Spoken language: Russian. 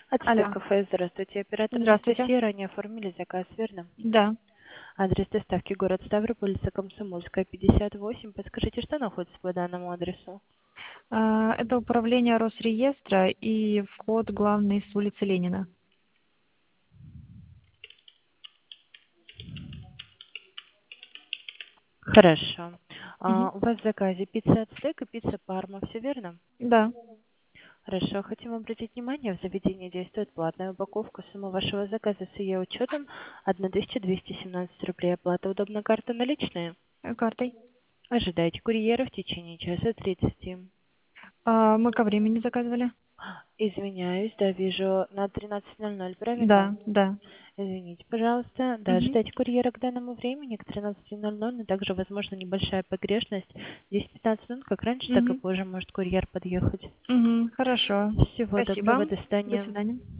Ацетон Алло. кафе, здравствуйте. Оператор Здравствуйте. Анастасия, ранее оформили заказ, верно? Да. Адрес доставки город Ставрополь, улица Комсомольская, 58. Подскажите, что находится по данному адресу? Это управление Росреестра и вход главный с улицы Ленина. Хорошо. Мгм. У вас в заказе пицца ацтек и пицца парма, все верно? Да. Хорошо. Хотим обратить внимание, в заведении действует платная упаковка. Сумма вашего заказа с ее учетом 1217 рублей. Оплата удобна, карта наличные. Картой. Ожидайте курьера в течение часа 30. Мы ко времени заказывали? Извиняюсь, да, вижу на 13:00, правильно? Да, да. Извините, пожалуйста. Да, Мгм. ожидайте курьера к данному времени, к 13:00, но также возможна небольшая погрешность. 10-15 минут, как раньше, так и Мгм. позже может курьер подъехать. Мгм. Хорошо. Всего доброго, Спасибо. до До свидания. свидания.